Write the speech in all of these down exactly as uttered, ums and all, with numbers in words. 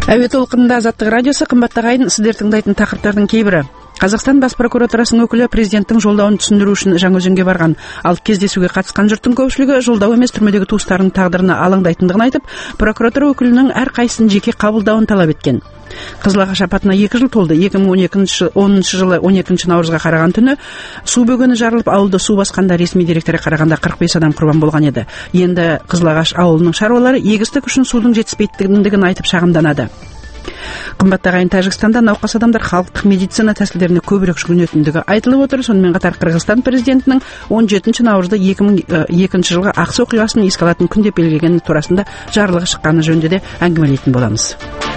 Әуе толқынында Азаттық радиосы. Қымбатты ағайын, сіздер тыңдайтын тақырыптардың кейбірі. Қазақстан бас прокуратурасының өкілі президенттің жолдауын түсіндіру үшін Жаңаөзенге барған. Ал кездесуге қатысқан жұрттың көпшілігі жолдау емес түрмедегі туыстарының тағдырына алаңдайтындығын айтып, прокуратура өкілінің әрқайсысын жеке қабылдауын талап еткен. Қызылағаш апатына екі жыл толды. екі мың оныншы жылы он екінші наурызға қараған түні су бөгені жарылып, ауылды су басқанда ресми деректерге қарағанда қырық бес адам құрбан болған еді. Енді Қызылағаш ауылының шаруалары егістік үшін судың жетіспейтіндігін айтып шағымданады. Қымбатты ағайын, Тәжікстанда науқас адамдар халықтық медицина тәсілдеріне көбірек жүгінетіндігі айтылып отыр. Сонымен қатар Қырғызстан президентінің он жетінші наурызда екі мың екінші жылғы Ақсу оқиғасын еске алатын күн деп белгілегені турасында жарлығы шыққаны жөнінде де әңгімелейтін боламыз.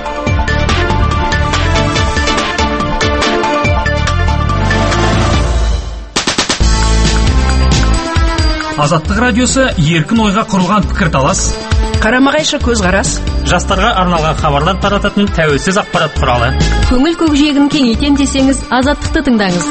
Азаттық радиосы еркін ойға құрылған пікірталас, қарама-қайшы көзқарас, жастарға арналған хабарлар тарататын тәуелсіз ақпарат құралы. Көңіл көкжиегін кеңейтем десеңіз, Азаттықты тыңдаңыз.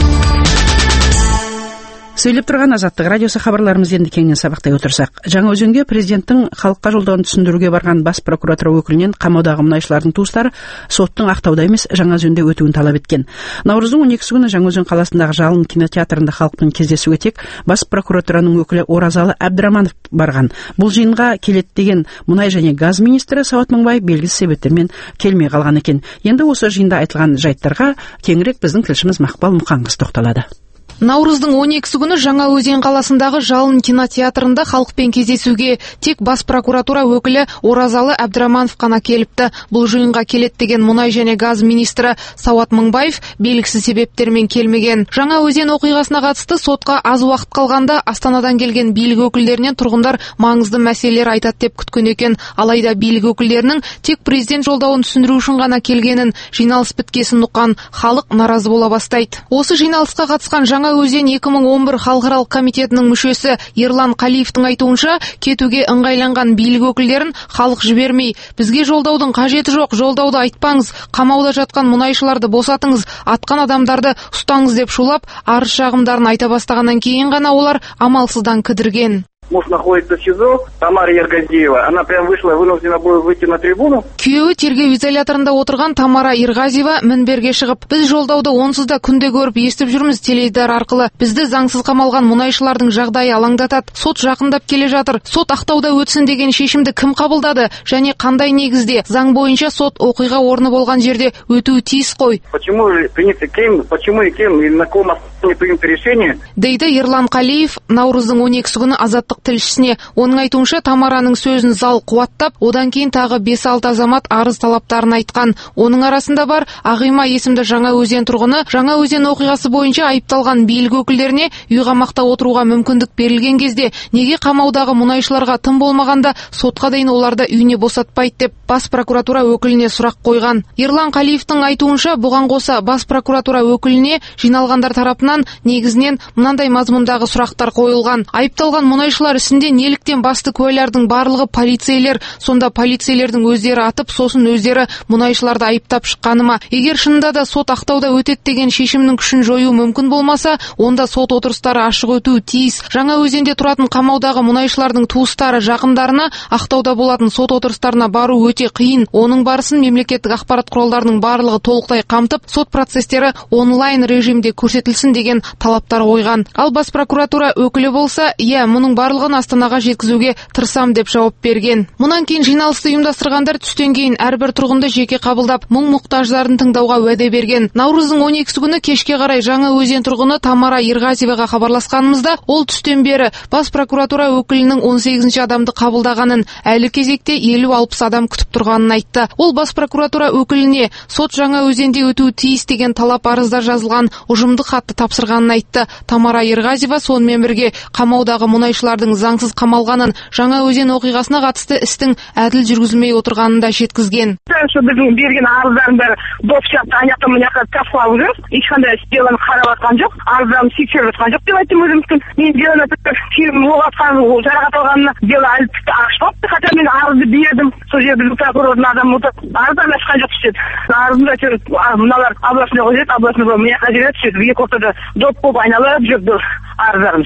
Сөйлеп тұрған Азаттық радиосы. Хабарларымыз енді кеңінен сабақтай отырсақ. Жаңаөзенге президенттің халыққа жолдауын түсіндіруге барған бас прокуратура өкілінен қамаудағы мұнайшылардың туыстары соттың Ақтауда емес Жаңаөзенде өтуін талап еткен. Наурыздың он екісі күні Жаңаөзен қаласындағы Жалын кинотеатрында халықпен кездесуге тек бас прокуратураның өкілі Оразалы Әбдіраманов барған. Бұл жиынға келеді деген мұнай және газ министрі Сауат Мыңбаев белгісіз себептермен келмей қалған екен. Енді осы жиында айтылған жайттарға кеңірек біздің тілшіміз Мақпал Мұқаңғыз тоқталады. Наурыздың он екісі күні Жаңаөзен қаласындағы Жалын кинотеатрында халықпен кездесуге тек бас прокуратура өкілі Оразалы Әбдіраманов қана келіпті. Бұл жиынға келеді деген мұнай және газ министрі Сауат Мыңбаев белгісіз себептермен келмеген. Жаңаөзен оқиғасына қатысты сотқа аз уақыт қалғанда Астанадан келген билік өкілдерінен тұрғындар маңызды мәселелер айтады деп күткен екен. Алайда билік өкілдерінің тек президент жолдауын түсіндіру үшін ғана келгенін, жиналыс біткесін ұққан халық наразы бола бастайды. Осы жиналысқа қатысқан Жаңаөзен екі мың он бір халықаралық комитетінің мүшесі Ерлан Қалиевтің айтуынша, кетуге ыңғайланған билік өкілдерін халық жібермей, бізге жолдаудың қажеті жоқ, жолдауды айтпаңыз, қамауда жатқан мұнайшыларды босатыңыз, атқан адамдарды ұстаңыз деп шулап, арыз шағымдарын айта бастағаннан кейін ғана олар амалсыздан кідірген. Муж находится в СИЗО, Тамара Ергазиева. Она прям вышла, вынуждена была выйти на трибуну. Күйеуі тергеу изоляторында отырған Тамара Ергазиева мінберге шығып, біз жолдауды онсыз да күнде көріп естіп жүрміз теледидар арқылы. Бізді заңсыз қамалған мұнайшылардың жағдайы алаңдатады. Сот жақындап келе жатыр. Сот Ақтауда өтсін деген шешімді кім қабылдады және қандай негізде? Заң бойынша сот оқиға орны болған жерде өтуі тиіс қой. Почему принято кем, почему и кем, и на ком основании принято решение? Дейді Ерлан Қалиев наурыздың он екісі күні Азаттық тілшісіне. Оның айтуынша, Тамараның сөзін зал қуаттап, одан кейін тағы бес алты азамат арыз талаптарын айтқан. Оның арасында бар Ағима есімді Жаңаөзен тұрғыны. Жаңаөзен оқиғасы бойынша айыпталған билік өкілдеріне үй қамақта отыруға мүмкіндік берілген кезде неге қамаудағы мұнайшыларға тым болмағанда сотқа дейін оларды үйіне босатпайды деп бас прокуратура өкіліне сұрақ қойған. Ерлан Қалиевтің айтуынша, бұған қоса бас прокуратура өкіліне жиналғандар тарапынан негізінен мынандай мазмұндағы сұрақтар қойылған. Айыпталған мұнайшылар ісінде неліктен басты куәлардың барлығы полицейлер, сонда полицейлердің өздері атып, сосын өздері мұнайшыларды айыптап шыққаны ма? Егер шынында да сот Ақтауда өтеді деген шешімнің күшін жою мүмкін болмаса, онда сот отырыстары ашық өтуі тиіс. Жаңаөзенде тұратын қамаудағы мұнайшылардың туыстары жақындарына Ақтауда болатын сот отырыстарына бару өте қиын. Оның барысын мемлекеттік ақпарат құралдарының барлығы толықтай қамтып, сот процестері онлайн режимде көрсетілсін деген талаптар қойған. Ал бас прокуратура өкілі болса, иә, мұның барлығын Астанаға жеткізуге тырысам деп жауап берген. Мұнан кейін жиналысты ұйымдастырғандар түстен кейін әрбір тұрғынды жеке қабылдап, мұң-мұқтаждарын тыңдауға уәде берген. Наурыздың он екісі күні кешке қарай Жаңаөзен тұрғыны Тамара Ергазиеваға хабарласқанымызда, ол түстен бері бас прокуратура өкілінің он сегізінші адамды қабылдағанын, әлі кезекте елу алпыс адам күтіп тұрғанын айтты. Ол бас прокуратура өкіліне сот Жаңаөзенде өтуі тиіс деген талап арызда жазылған ұжымдық хатты тапсырғанын айтты. Тамара Ергазиева сонымен бірге қамаудағы мұнайшылардың заңсыз қамалғанын, Жаңаөзен оқиғасына қатысты істің әділ жүргізілмей отырғанын да жеткізген. Біздің берген арыздардың бәрі допшапты аяқта мыняққа тасталып жүр. Ешқандай делоны қарап жатқан жоқ, арыздарын тексеріп жатқан жоқ деп айттым өзіміздің. Мен делоны тіпті фильм оғатқан, жарақат алғанына дело әлі тіпті ашпапты. Хотя мен арызды бердім. Сол жерде біздің прокурордың адамы отырып, арыздан ашқан жоқ түседі. Арызында мыналар областной қойып, областной мыняққа жерге түседі. Екі ортада доп болып айналып жүрді арыздарымыз.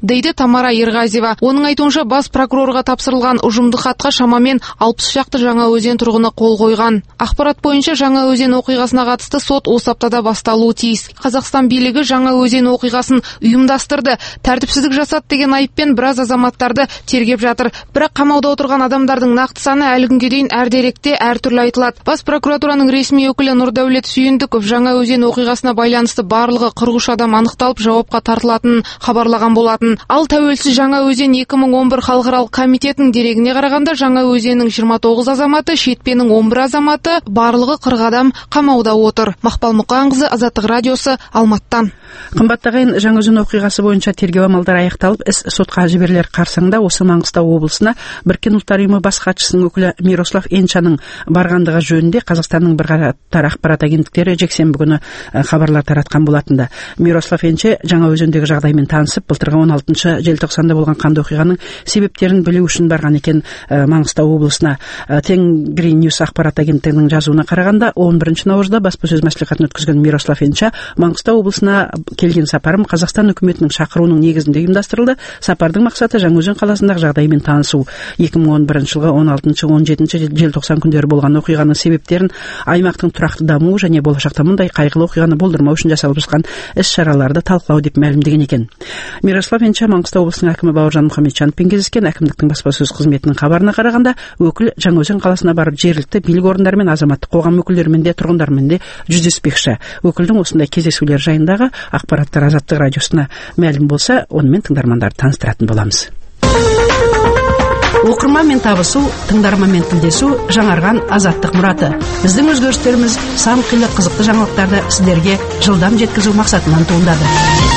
дейді Тамара Ерғазиева. Оның айтуынша бас прокурорға тапсырылған ұжымдық хатқа шамамен алпыс шақты Жаңаөзен тұрғыны қол қойған. Ақпарат бойынша Жаңаөзен оқиғасына қатысты сот осы аптада басталуы тиіс. Қазақстан билігі Жаңаөзен оқиғасын ұйымдастырды, тәртіпсіздік жасады деген айыппен біраз азаматтарды тергеп жатыр. Бірақ қамауда отырған адамдардың нақты саны әлі күнге дейін әр деректе әртүрлі айтылады. Бас прокуратураның ресми өкілі Нұрдәулет Сүйіндіков Жаңаөзен оқиғасына байланысты барлығы қырық үш адам анықталып жауапқа тартылатынын хабарлаған болатын. Ал тәуелсіз Жаңаөзен екі мың он бір халықаралық комитетінің дерегіне қарағанда Жаңаөзеннің жиырма тоғыз азаматы, Шетпенің он бір азаматы, барлығы қырық адам қамауда отыр. Мақпал Мұқанқызы, Азаттық радиосы, Алматыдан. Қымбаттағайын, Жаңаөзен оқиғасы бойынша тергеу амалдары аяқталып, іс сотқа жіберілер қарсаңда осы Маңғыстау облысына Біріккен ұлттар ұйымы бас хатшысының өкілі Мирослав Енчаның барғандығы жөнінде Қазақстанның бірқатар ақпарат агенттіктері жексенбі күні хабарлар таратқан болатында. Мирослав Енче Жаңаөзендегі жағдаймен танысып, былтырғы он алтыншы желтоқсанда болған қанды оқиғаның себептерін білу үшін барған екен Маңғыстау облысына. Тенгриньюс ақпарат агенттігінің жазуына қарағанда, он бірінші наурызда баспасөз мәслихатын өткізген Мирослав Енче Маңғыстау облысына келген сапарым Қазақстан үкіметінің шақыруының негізінде ұйымдастырылды. Сапардың мақсаты Жаңаөзен қаласындағы жағдаймен танысу. екі мың он бірінші жылғы он алтыншы он жетінші желтоқсан күндері болған оқиғаның себептерін, аймақтың тұрақты дамуы және болашақта мұндай қайғылы оқиғаны болдырмау үшін жасалып жатқан іс-шараларды талқылау деп мәлімдеген екен. Мирослав Енче Маңғыстау облысының әкімі Бауыржан Мұхамеджановпен кездескен. Әкімдіктің баспасөз қызметінің хабарына қарағанда, өкіл Жаңаөзен қаласына барып жергілікті билік орындарымен, азаматтық қоғам өкілдерімен де, тұрғындармен де жүздеспекші. Өкілдің осындай кездесулер жайындағы ақпараттар Азаттық радиосына мәлім болса, онымен тыңдармандарды таныстыратын боламыз. Оқырманмен табысу, тыңдарманмен тілдесу, жаңарған Азаттық мұраты. Біздің өзгерістеріміз сан қилы қызықты жаңалықтарды сіздерге жылдам жеткізу мақсатынан туындады.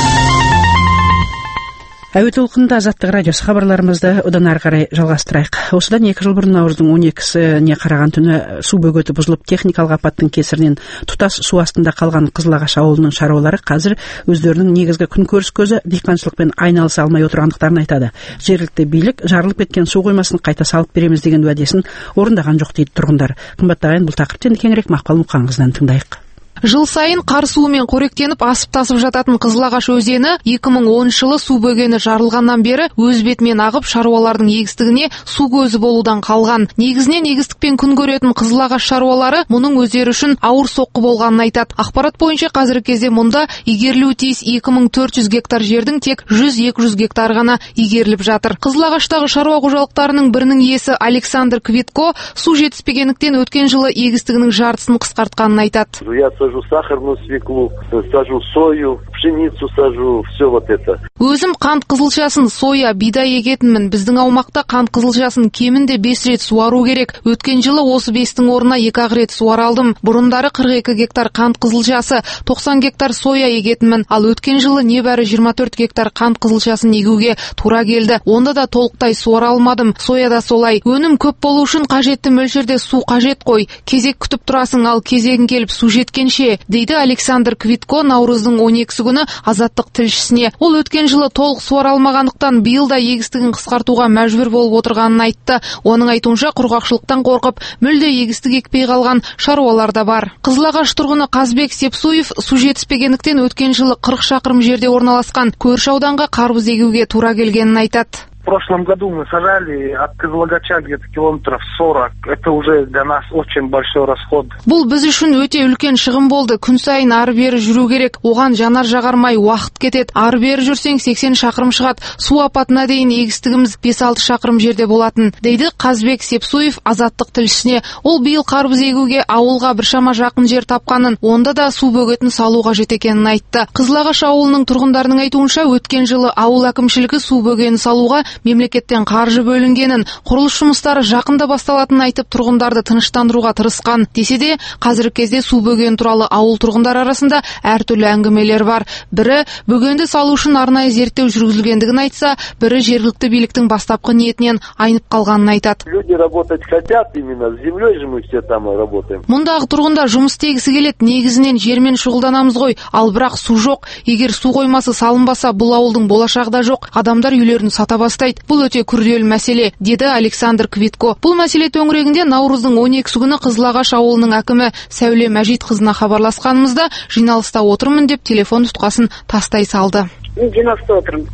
Әуе толқынында Азаттық радиосы хабарларымызды одан ары қарай жалғастырайық. Осыдан екі жыл бұрын наурыздың он екісіне қараған түні су бөгеті бұзылып, техникалық апаттың кесірінен тұтас су астында қалған Қызылағаш ауылының шаруалары қазір өздерінің негізгі күнкөріс көзі диқаншылықпен айналыса алмай отырғандықтарын айтады. Жергілікті билік жарылып кеткен су қоймасын қайта салып береміз деген уәдесін орындаған жоқ дейді тұрғындар. Қымбаттағайын, бұл тақырыптен кеңірек Мақпал Мұқанқызынан тыңдайық. Жыл сайын қар суымен қоректеніп асып тасып жататын Қызылағаш өзені екі мың оныншы жылы су бөгені жарылғаннан бері өз бетімен ағып шаруалардың егістігіне су көзі болудан қалған. Негізінен егістікпен күн көретін Қызылағаш шаруалары мұның өздері үшін ауыр соққы болғанын айтады. Ақпарат бойынша қазіргі кезде мұнда игерілуі тиіс екі мың төрт жүз гектар жердің тек жүз екі жүз гектар ғана игеріліп жатыр. Қызылағаштағы шаруа қожалықтарының бірінің иесі Александр Квитко су жетіспегендіктен өткен жылы егістігінің жартысын қысқартқанын айтады. Сажу сахарную свеклу, сажу сою, пшеницу сажу, все вот это. Өзім қант қызылшасын, соя, бидай егетінмін. Біздің аумақта қант қызылшасын кемінде бес рет суару керек. Өткен жылы осы бестің орнына екі ақ рет суаралдым. Бұрындары қырық екі гектар қант қызылшасы, тоқсан гектар соя егетінмін. Ал өткен жылы небәрі жиырма төрт гектар қант қызылшасын егуге тура келді. Онда да толықтай суара алмадым. Соя да солай. Өнім көп болу үшін қажетті мөлшерде су қажет қой. Кезек күтіп тұрасың, ал кезегің келіп су жеткенше, дейді Александр Квитко наурыздың он екісі күні Азаттық тілшісіне. Ол өткен жылы толық суара алмағандықтан биыл да егістігін қысқартуға мәжбүр болып отырғанын айтты. Оның айтуынша құрғақшылықтан қорқып, мүлде егістік екпей қалған шаруалар да бар. Қызылағаш тұрғыны Қазбек Сепсуев су жетіспегендіктен өткен жылы қырық шақырым жерде орналасқан көрші ауданға қарбыз егуге тура келгенін айтады. В прошлом году мы сажали от Кызылағача где-то километров сорок. Это уже для нас очень большой расход. Бұл біз үшін өте үлкен шығын болды. Күн сайын ары бері жүру керек. Оған жанар жағармай уақыт кетеді. Ары бері жүрсең сексен шақырым шығады. Су апатына дейін егістігіміз бес алты шақырым жерде болатын, дейді Қазбек Сепсуев Азаттық тілшісіне. Ол биыл қарбыз егуге ауылға біршама жақын жер тапқанын, онда да су бөгетін салу қажет екенін айтты. Қызылағаш ауылының тұрғындарының айтуынша, өткен жылы ауыл әкімшілігі су бөгенін салуға мемлекеттен қаржы бөлінгенін, құрылыс жұмыстары жақында басталатынын айтып, тұрғындарды тыныштандыруға тырысқан. Десе де, қазіргі кезде су бөгені туралы ауыл тұрғындар арасында әртүрлі әңгімелер бар. Бірі бөгенді салу үшін арнайы зерттеу жүргізілгендігін айтса, бірі жергілікті биліктің бастапқы ниетінен айнып қалғанын айтады. Люди работать хотят, именно с землей же мы все там работаем. Мұндағы тұрғындар жұмыс істегісі келеді, негізінен жермен шұғылданамыз ғой, ал бірақ су жоқ. Егер су қоймасы салынбаса, бұл ауылдың болашағы да жоқ. Адамдар үйлерін сата бастайды. Бұл өте күрделі мәселе, деді Александр Квитко. Бұл мәселе төңірегінде наурыздың он екісі күні Қызылағаш ауылының әкімі Сәуле Мәжитқызына хабарласқанымызда, жиналыста отырмын деп телефон тұтқасын тастай салды. Жиналыста отырмын.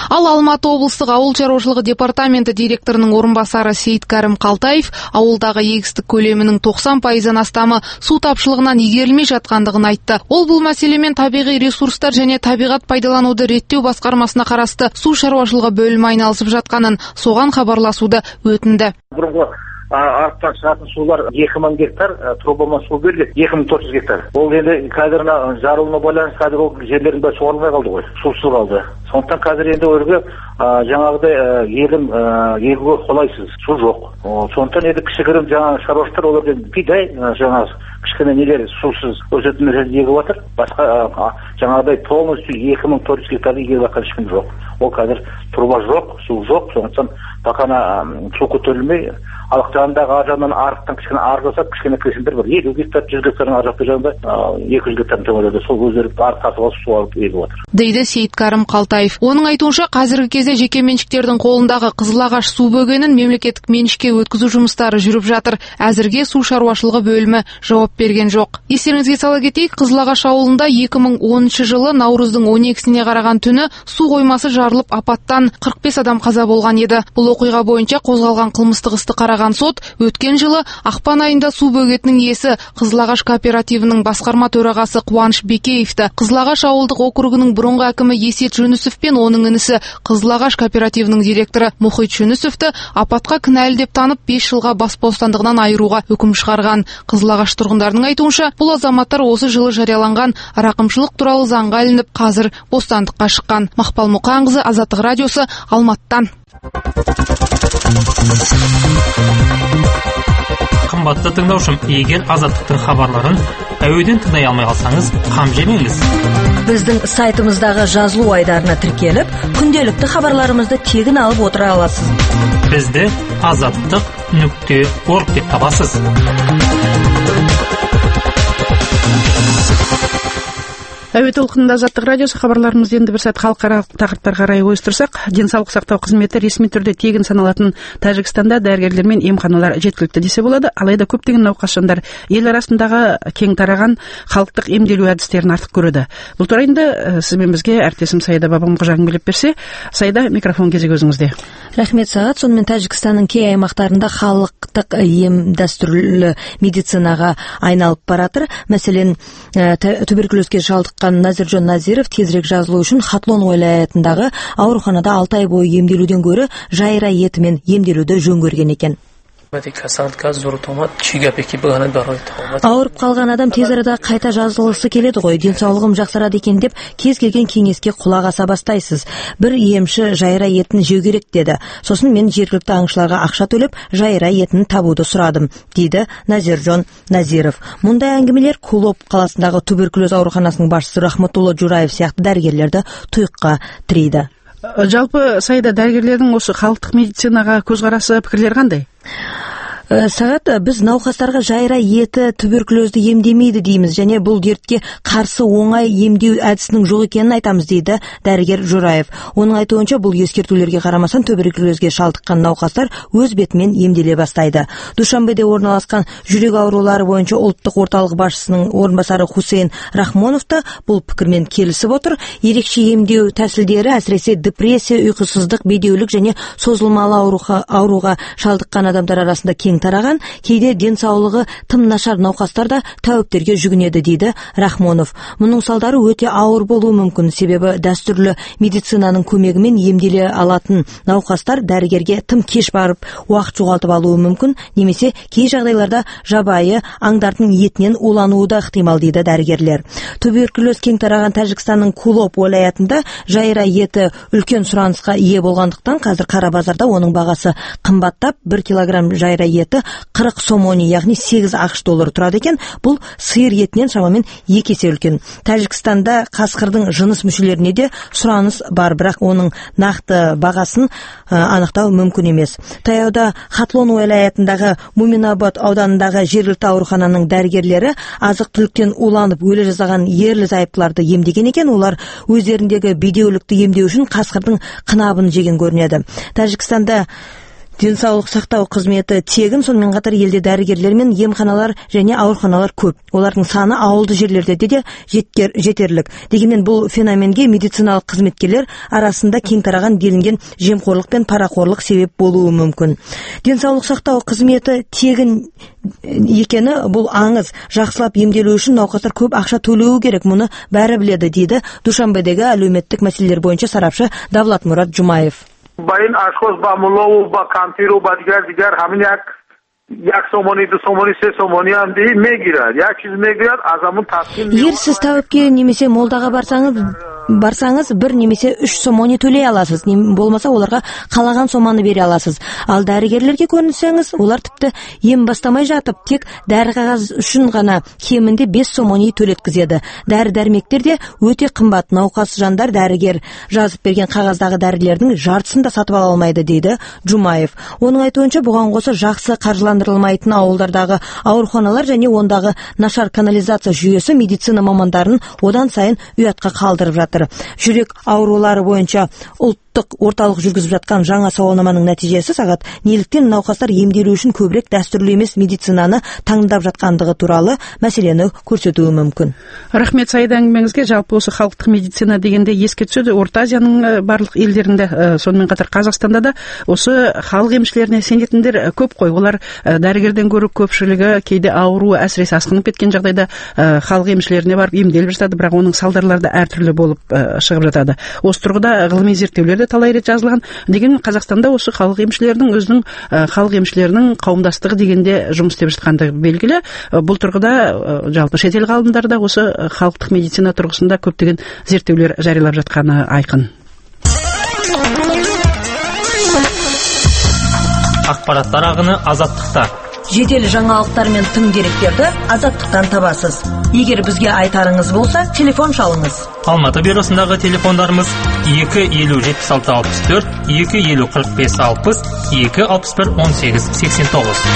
Ал Алматы облыстық ауыл шаруашылығы департаменті директорының орынбасары Сейіткәрім Қалтаев ауылдағы егістік көлемінің тоқсан пайыздан астамы су тапшылығынан игерілмей жатқандығын айтты. Ол бұл мәселемен табиғи ресурстар және табиғат пайдалануды реттеу басқармасына қарасты су шаруашылығы бөлімі айналысып жатқанын, соған хабарласуды өтінді. Арықтан шығатын сулар екі мың гектар, трубамен су беріледі екі мың төрт жүз гектар. Ол енді қазір жарылуына байланысты қазір ол жерлердің бәрі суарылмай қалды ғой, сусыз қалды. Сондықтан қазір енді өрге жаңағыдай елім егуге қолайсыз, су жоқ. Сондықтан енді кішігірім жаңағы шаруашылықтар олардан бидай жаңағы кішкене нелер сусыз өсетін нәрсе егіп жатыр. Басқа жаңағыдай полностью екі мың төрт жүз гектарды егіп жатқан ешкім жоқ. Ол қазір труба жоқ, су жоқ. Сондықтан бақана су көтерілмей алық жағындағы ар жағынан арықтан кішкене арғы жасап, кішкене кесіндер бар. елу гектар, жүз гектардың ар жақты жағында екі жүз гектардың төңірегінде сол өздері арық тасып алып су алып егіп отыр. Дейді Сейіткәрім Қалтаев. Оның айтуынша, қазіргі кезде жеке меншіктердің қолындағы Қызылағаш су бөгенін мемлекеттік меншікке өткізу жұмыстары жүріп жатыр. Әзірге су шаруашылығы бөлімі жауап берген жоқ. Естеріңізге сала кетейік, Қызылағаш ауылында екі мың оныншы жылы наурыздың он екісіне қараған түні су қоймасы жарылып, апаттан қырық бес адам қаза болған еді. Бұл оқиға бойынша қозғалған қылмыстық істі қараған сот өткен жылы ақпан айында су бөгетінің иесі Қызылағаш кооперативінің басқарма төрағасы Қуаныш Бекеевті, Қызылағаш ауылдық округінің бұрынғы әкімі Есет Жүнісов пен оның інісі Қызылағаш кооперативінің директоры Мұхит Жүнісовті апатқа кінәлі деп танып бес жылға бас бостандығынан айыруға үкім шығарған. Қызылағаш тұрғындарының айтуынша, бұл азаматтар осы жылы жарияланған рақымшылық туралы заңға ілініп, қазір бостандыққа шыққан. Мақпал Мұқанқызы, Азаттық радиосы, Алматыдан. Қымбатты тыңдаушым, егер Азаттықтың хабарларын әуеден тыңдай алмай қалсаңыз, қам жемеңіз. Біздің сайтымыздағы жазылу айдарына тіркеліп, күнделікті хабарларымызды тегін алып отыра аласыз. Бізді азаттық нүкте орг деп табасыз. Әуе толқынында Азаттық радиосы хабарларымызды енді бір сәт халықаралық тақырыптарға қарай ойыстырсақ, денсаулық сақтау қызметі ресми түрде тегін саналатын Тәжікстанда дәрігерлер мен емханалар жеткілікті десе болады. Алайда көптеген науқас жандар ел арасындағы кең тараған халықтық емделу әдістерін артық көреді. Бұл турайында сізбен бізге әріптесім Сайда Бабамқожа әңгімелеп берсе. Сайда, микрофон кезегі өзіңізде. Рахмет сағат. Сонымен Тәжікстанның кей аймақтарында халықтық ем дәстүрлі медицинаға айналып баратыр. Мәселен, туберкулезге шалдыққан Назиржон Назиров тезірек жазылу үшін Хатлон уәлаятындағы ауруханада алты ай бойы емделуден гөрі жайра етімен емделуді жөн көрген екен. Ауырып қалған адам тез арада қайта жазылысы келеді ғой, денсаулығым жақсарады екен деп кез келген кеңеске құлақ аса бастайсыз. Бір емші жайра етін жеу керек деді. Сосын мен жергілікті аңшыларға ақша төлеп жайра етін табуды сұрадым, дейді Назиржон Назиров. Мұндай әңгімелер Кулоп қаласындағы туберкулез ауруханасының басшысы Рахматулла Жураев сияқты дәрігерлерді тұйыққа тірейді. Жалпы Сайда, дәрігерлердің осы халықтық медицинаға көзқарасы, пікірлері қандай? Сағат, біз науқастарға жайра еті туберкулезді емдемейді дейміз, және бұл дертке қарсы оңай емдеу әдісінің жоқ екенін айтамыз, дейді дәрігер Жураев. Оның айтуынша, бұл ескертулерге қарамастан туберкулезге шалдыққан науқастар өз бетімен емделе бастайды. Душанбеде орналасқан жүрек аурулары бойынша ұлттық орталық басшысының орынбасары Хусейн Рахмоновта бұл пікірмен келісіп отыр. Ерекше емдеу тәсілдері әсіресе депрессия, ұйқысыздық, бедеулік және созылмалы ауруға, ауруға шалдыққан адамдар арасында кең тараған, кейде денсаулығы тым нашар науқастар да тәуіптерге жүгінеді, дейді Рахмонов. Мұның салдары өте ауыр болуы мүмкін, себебі дәстүрлі медицинаның көмегімен емделе алатын науқастар дәрігерге тым кеш барып уақыт жоғалтып алуы мүмкін, немесе кей жағдайларда жабайы аңдардың етінен улануы да ықтимал, дейді дәрігерлер. Туберкулез кең тараған Тәжікстанның Кулоп уәлаятында жайра еті үлкен сұранысқа ие болғандықтан қазір қара базарда оның бағасы қымбаттап, бір килограмм жайра еті қырық сомони, яғни сегіз ақш доллары тұрады екен. Бұл сиыр етінен шамамен екі есе үлкен. Тәжікстанда қасқырдың жыныс мүшелеріне де сұраныс бар, бірақ оның нақты бағасын анықтау мүмкін емес. Таяуда Хатлон уәлаятындағы Муминабад ауданындағы жергілікті аурухананың дәрігерлері азық-түліктен уланып өле жаздаған ерлі зайыптыларды емдеген екен. Олар өздеріндегі бедеулікті емдеу үшін қасқырдың қынабын жеген көрінеді. Тәжікстанда Денсаулық сақтау қызметі тегін, сонымен қатар елде дәрігерлер мен емханалар және ауруханалар көп. Олардың саны ауылды жерлерде де жеткер, жетерлік. Дегенмен бұл феноменге медициналық қызметкерлер арасында кең тараған делінген жемқорлық пен парақорлық себеп болуы мүмкін. Денсаулық сақтау қызметі тегін екені бұл аңыз. Жақсылап емделу үшін науқастар көп ақша төлеуі керек, мұны бәрі біледі, дейді Душанбедегі әлеуметтік мәселелер бойынша сарапшы Давлатмурат Жумаев. با این اشخاص با ملا و با کانتیر و با دیگر دیگر همین یک یک сомони, ду сомони, се сомони هم دی میگیرد. یک چیز میگیرد از همون تصمیم. Егер сіз тәуіпке немесе молдаға барсаңыз, барсаңыз бір немесе үш сомони төлей аласыз. Болмаса оларға қалаған соманы бере аласыз. Ал дәрігерлерге көрінсеңіз, олар тіпті ем бастамай жатып, тек дәрі қағаз үшін ғана кемінде бес сомони төлеткізеді. Дәрі-дәрмектер де өте қымбат. Науқас жандар дәрігер жазып берген қағаздағы дәрілердің жартысын да сатып ала алмайды, дейді Жумаев. Оның айтуынша бұған қоса жақсы қаржыландырылмайтын ауылдардағы ауруханалар және ондағы нашар канализация жүйесі медицина мамандарын одан сайын ұятқа қалдырып жатыр. Жүрек аурулары бойынша ұлттық орталық жүргізіп жатқан жаңа сауалнаманың нәтижесі сағат неліктен науқастар емделу үшін көбірек дәстүрлі емес медицинаны таңдап жатқандығы туралы мәселені көрсетуі мүмкін. Рахмет Саид, әңгімеңізге. Жалпы осы халықтық медицина дегенде еске түседі. Орта Азияның барлық елдерінде, сонымен қатар Қазақстанда да осы халық емшілеріне сенетіндер көп қой. Олар дәрігерден гөрі көпшілігі кейде ауру әсіресе асқынып кеткен жағдайда халық емшілеріне барып емделіп жатады, бірақ оның салдарлары да әртүрлі болып шығып жатады. Осы тұрғыда ғылыми зерттеулер де талай рет жазылған. Дегенмен Қазақстанда осы халық емшілерінің өзінің халық емшілерінің қауымдастығы дегенде жұмыс істеп жатқандығы белгілі. Бұл тұрғыда жалпы шетел ғалымдары да осы халықтық медицина тұрғысында көптеген зерттеулер жариялап жатқаны айқын. Ақпараттар ағыны азаттықта. Жедел жаңалықтар мен тың деректерді азаттықтан табасыз. Егер бізге айтарыңыз болса, телефон шалыңыз. Алматы бюросындағы телефондарымыз екі елу жетпіс алты алпыс төрт, екі елу қырық бес алпыс, екі алпыс бір он сегіз сексен тоғыз.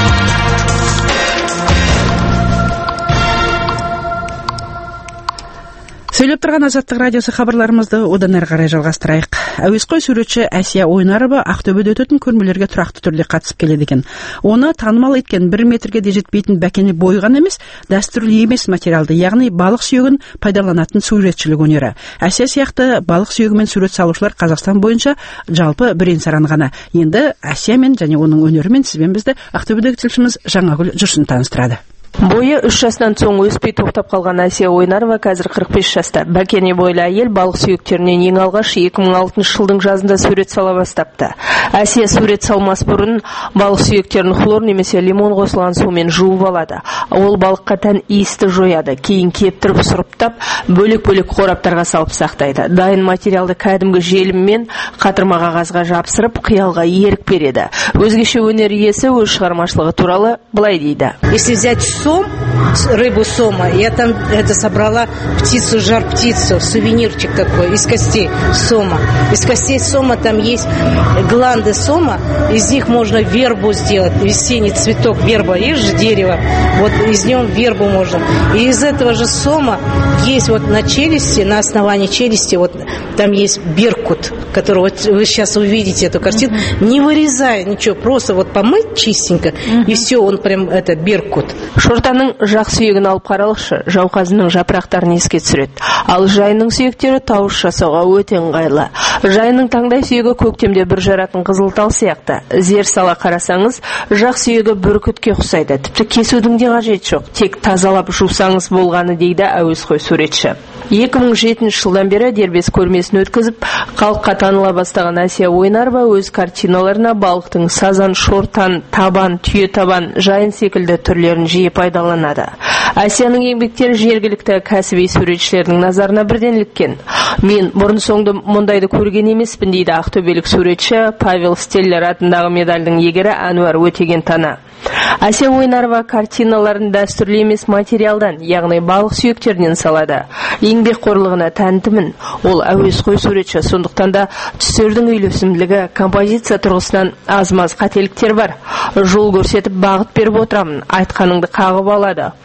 Сөйлеп тұрған Азаттық радиосы хабарларымызды одан әрі қарай жалғастырайық. Әуесқой суретші Әсия Ойнарова Ақтөбеде өтетін көрмелерге тұрақты түрде қатысып келеді екен. Оны танымал еткен бір метрге де жетпейтін бәкене бой ғана емес, дәстүрлі емес материалды, яғни балық сүйегін пайдаланатын суретшілік өнері. Әсия сияқты балық сүйегімен сурет салушылар Қазақстан бойынша жалпы бірен-саран ғана. Енді Әсиямен және оның өнерімен сізбен бізді Ақтөбедегі тілшіміз Жаңагүл Жүрсін таныстырады. Бойы үш жасынан соң өспей тоқтап қалған Әсия Ойнарова қазір қырық бес жаста. Бәкене бойлы әйел балық сүйектерінен ең алғаш екі мың алтыншы жылдың жазында сурет сала бастапты. Әсия сурет салмас бұрын балық сүйектерін хлор немесе лимон қосылған сумен жуып алады. Ол балыққа тән иісті жояды. Кейін кептіріп сұрыптап, бөлек-бөлек қораптарға салып сақтайды. Дайын материалды кәдімгі желіммен қатырма қағазға жапсырып, қиялға ерік береді. Өзгеше өнер иесі өз шығармашылығы туралы былай дейді. Если взять сом, рыбу сома, я там это собрала птицу, жар-птицу, сувенирчик такой из костей сома. Из костей сома там есть гланды сома, из них можно вербу сделать, весенний цветок, верба, есть же дерево, вот из него вербу можно. И из этого же сома есть вот на челюсти, на основании челюсти, вот там есть беркут, который вот вы сейчас увидите эту картину, uh-huh. не вырезая ничего, просто вот помыть чистенько, uh-huh. и все, он прям это беркут. Шортаның жақ сүйегін алып қаралықшы, жауқазының жапырақтарын еске түсіреді. Ал жайының сүйектері тауыс жасауға өте ыңғайлы. Жайының таңдай сүйегі көктемде бір жаратын қызыл тал сияқты. Зер сала қарасаңыз, жақ сүйегі бүркітке ұқсайды. Тіпті кесудің де қажеті жоқ. Тек тазалап жусаңыз болғаны дейді әуесқой суретші. екі мың жетінші жылдан бері дербес көрмесін өткізіп, халыққа таныла бастаған Әсия Ойнарова өз картиналарына балықтың сазан, шортан, табан, түйе табан, жайын секілді түрлерін жиі пайдаланады. Әсияның еңбектері жергілікті кәсіби суретшілердің назарына бірден іліккен. Мен бұрын соңды мұндайды көрген емеспін дейді ақтөбелік суретші Павел Стеллер атындағы медальдің иегері Әнуар Өтеген-Тана. Әсия Ойнарова картиналарын дәстүрлі емес материалдан, яғни балық сүйектерінен салады. Еңбекқорлығына тәнтімін. Ол әуесқой суретші, сондықтан да түстердің үйлесімділігі, композиция тұрғысынан аз-маз қателіктер бар. Жол көрсетіп бағыт беріп отырамын, айтқаныңды қағып алады. Ол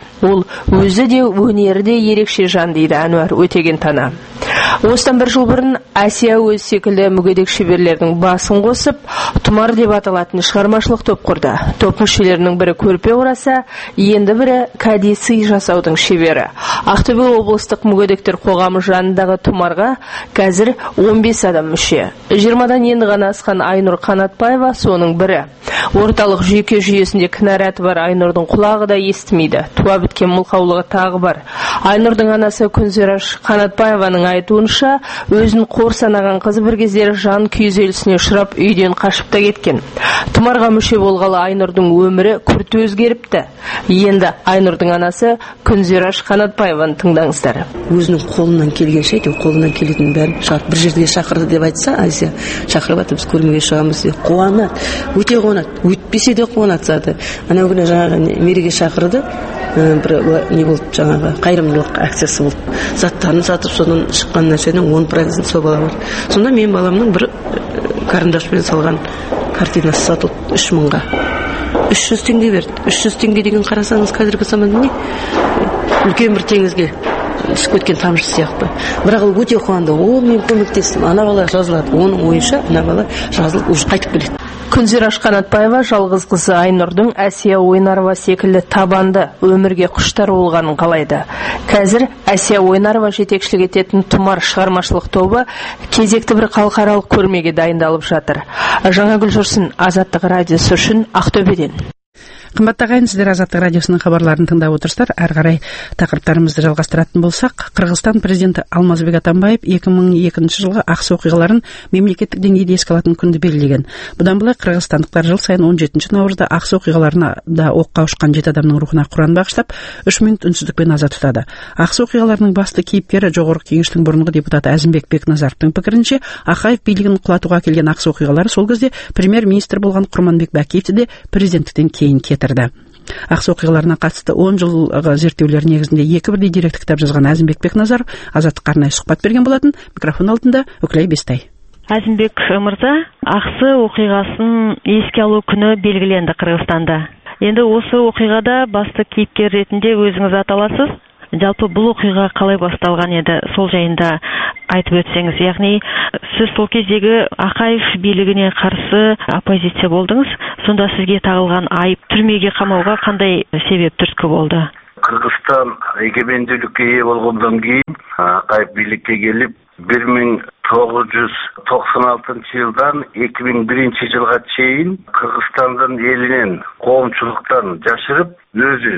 ол өзі де өнері де ерекше жан дейді Әнуар Өтеген-Тана. Осыдан бір жыл бұрын Әсия өз секілді мүгедек шеберлердің басын қосып, Тұмар деп аталатын шығармашылық топ құрды. Топ мүшелерінің бірі көрпе ораса, енді бірі кәде сый жасаудың шебері. Ақтөбе облыстық мүгедектер қоғамы жанындағы Тұмарға қазір он бес адам мүше. жиырмадан енді ғана асқан Айнұр Қанатбаева соның бірі. Орталық жүйке жүйесінде кінараты бар Айнұрдың құлағы да естімейді. Туа біткен мылқаулығы тағы бар. Айнұрдың анасы Күнзераш Қанатбаеваның айтуынша, өзін қор санаған қызы бір кездері жан күйзелісіне ұшырап үйден қашып та кеткен. Тұмарға мүше болғалы Айнұрдың өмірі күрт өзгеріпті. Енді Айнұрдың анасы Күнзераш Қанатбаеваны тыңдаңыздар. Өзінің қолынан келгенше, қолынан келетін бәрін шақырып, бір жерге шақырды деп айтса, Азия шақырып атып біз көрмеге шығамыз деп қуанады, өте қуанады, өтпесе де қуанады заты. Ана күні жаңағы мереге шақырды, бір не болды, жаңағы қайырымдылық акциясы болды. Заттарын сатып, содан шыққан нәрсенің он процент сол бала бар. Сонда мен баламның бір карандашпен салған картинасы сатылды үш мыңға. үш жүз теңге берді. үш жүз теңге деген қарасаңыз қазіргі заманда не? Үлкен бір теңізге түсіп кеткен тамшы сияқты. Бірақ ол өте қуанды. О, мен көмектестім. Ана бала жазылады. Оның ойынша ана бала жазылып уже қайтып келеді. Күнзераш Қанатбаева жалғыз қызы Айнұрдың Әсия Ойнарова секілді табанды өмірге құштар болғанын қалайды. Қазір Әсия Ойнарова жетекшілік ететін Тұмар шығармашылық тобы кезекті бір халықаралық көрмеге дайындалып жатыр. Жаңагүл Жүрсін, Азаттық радиосы үшін Ақтөбеден. Қымбатты ағайын, сіздер Азаттық радиосының хабарларын тыңдап отырсыздар. Әрі қарай тақырыптарымызды жалғастыратын болсақ, Қырғызстан президенті Алмазбек Атамбаев екі мың екінші жылғы ақсы оқиғаларын мемлекеттік деңгейде еске алатын күнді белгілеген. Бұдан былай қырғызстандықтар жыл сайын он жетінші наурызда ақсы оқиғаларына да оққа ұшқан жеті адамның рухына Құран бағыштап, үш минут үнсіздікпен аза тұтады. Ақсы оқиғаларының басты кейіпкері жоғарғы кеңештің бұрынғы депутаты Әзімбек Бекназаровтың пікірінше, Ақаев билігін құлатуға келген ақсы оқиғалары сол кезде премьер-министр болған Құрманбек Бәкиевті де президенттіктен кейін кетті. Ақсы оқиғаларына қатысты он жылғы зерттеулер негізінде екі бірдей деректі кітап жазған Әзімбек Бекназаров Азаттыққа арнайы сұхбат берген болатын. Микрофон алдында Өкілай Бестай. Әзімбек мырза, ақсы оқиғасын еске алу күні белгіленді Қырғызстанда. Енді осы оқиғада басты кейіпкер ретінде өзіңіз аталасыз. Жалпы бұл оқиға қалай басталған еді, сол жайында айтып өтсеңіз. Яғни сіз сол кездегі Ақаев билігіне қарсы оппозиция болдыңыз. Сонда сізге тағылған айып түрмеге қамауға қандай себеп түрткі болды? Қырғызстан егеменділікке ие болғандан кейін Ақаев билікке келіп, бір мың тоғыз жүз тоқсан алтыншы жылдан екі мың бірінші жылға чейин Қырғызстандың елінен қоғамшылықтан жашырып, өзі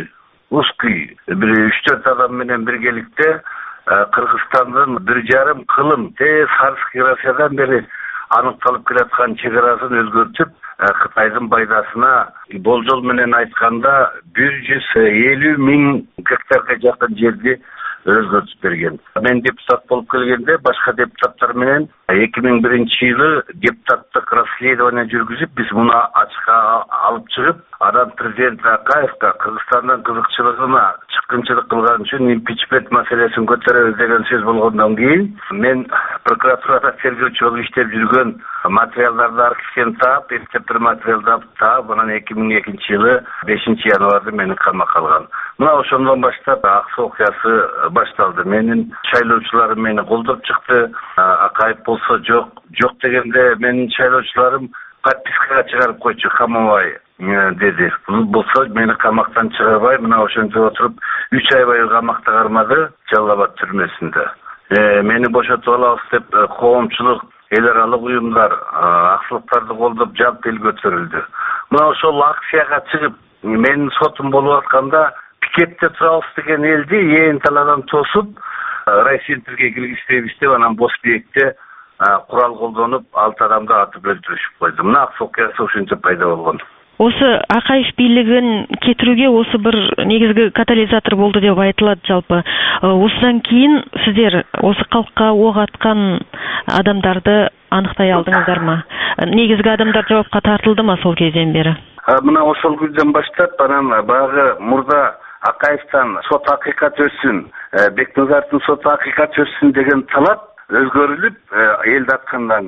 Узкий bir üç dört adam менен birgelikte Kırgızistan'ın bir жарым kılım te Sarskı Rusya'dan beri anıktalıp kilatkan çegarasını özgürtüp Xitayдын пайдасына болжол менен айтканда bir yüz elүү ming гектарга жакын жерди өзгөртүп берген. Мен депутат болуп келгенде башка депутаттар менен екі мың бірінші жылы депутаттык расследование жүргүзүп, биз муну ачыкка алып чыгып, анан президент Акаевга Кыргызстандан кызыкчылыгына чыккынчылык кылган үчүн импичмент маселесин көтөрөбүз деген сөз болгондон кийин мен прокуратурада тергөөчү болуп иштеп жүргөн материалдарды архивден таап, эптептер материалды таап, анан екі мың экинчи жылы бешинчи январда мени камакка алган. Мына ошондон баштап аксы окуясы башталды. Менин шайлоочуларым мени колдоп чыкты. Акаев болсо жок, жок дегенде менин шайлоочуларым подпискага чыгарып койчу, камабай деди. Бул болсо мени камактан чыгарбай, мына ошентип отуруп үч ай бою камакта кармады, Жалал Абад түрмөсүндө. Мени бошотуп алабыз деп коомчулук, эл аралык уюмдар аксылыктарды колдоп жалп эл көтөрүлдү. Мына ошол акцияга чыгып, менин сотум болуп атканда пикетте турабыз деген элди ээн таладан тосуп, райцентрге киргизбейбиз деп, анан Босбекте курал колдонуп, алты адамды атып өлтүрүшүп койду. Мына аксы окуясы ошентип пайда болгон. Осы Ақаев билигин кетирүүгө осы бір негизги катализатор болду деп айтылат жалпы. Осыдан кейін сиздер осы калкка ок аткан адамдарды аныктай алдыңыздармы? Негизги адамдар жоопко тартылдымы сол кезден бери? Мына ошол күндөн баштап, анан багы мурда Акаевтан сот акыйкат өссүн, Бекназаровдун сот акыйкат өссүн деген талап өзгөрүлүп, элди аткандан кийин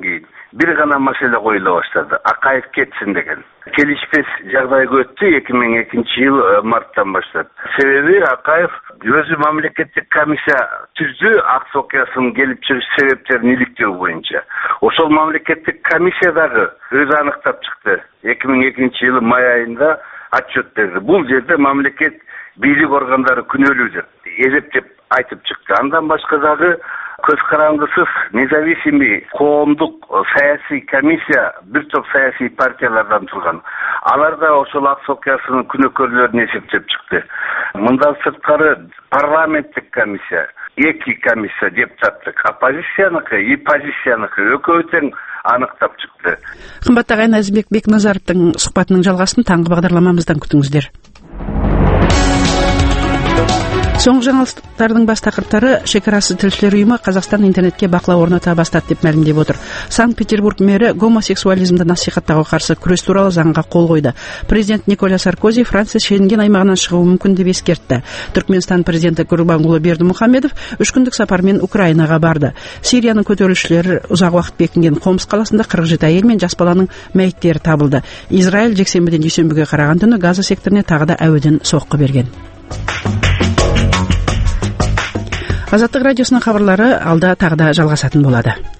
бир гана маселе коюла баштады: Акаев кетсин деген. Келишпес жагдайга өттү эки миң экинчи жыл марттан баштап. Себеби Акаев өзү мамлекеттик комиссия түздү Акс окуясынын келип чыгыш себептерин иликтөө боюнча. Ошол мамлекеттик комиссия дагы өзү аныктап чыкты. эки миң экинчи жылы май айында отчет берди. Бул жерде мамлекет бийлик органдары күнөөлүү деп эсептеп айтып чыкты. Андан башка дагы көз карандысыз независимый коомдук саясий комиссия бир топ саясий партиялардан турган. Алар да ошол Акс окуясынын күнөөкөрлөрүн эсептеп чыкты. Мындан сырткары парламенттик комиссия, эки комиссия депутаттык, оппозицияныкы и позицияныкы экөө тең аныктап чыкты. Кымбаттуу агайын, Азизбек Бекназаровдун сухбатынын жалгасын таңкы багдарламамыздан күтүңүздөр. Соңғы жаңалықтардың бас тақырыптары: шекарасыз тілшілер ұйымы Қазақстан интернетке бақылау орната бастады деп мәлімдеп отыр. Санкт-Петербург мэрі гомосексуализмді насихаттауға қарсы күрес туралы заңға қол қойды. Президент Николя Саркози Франция Шенген аймағынан шығуы мүмкін деп ескертті. Түркменстан президенті Гурбангулы Бердімұхамедов үш күндік сапармен Украинаға барды. Сирияның көтерілісшілері ұзақ уақыт бекінген Хомс қаласында қырық жеті әйел мен жас баланың мәйіттері табылды. Израиль жексенбіден дүйсенбіге қараған түні Газа секторіне тағы да әуеден соққы берген. Азаттық радиосының хабарлары алда тағы да жалғасатын болады.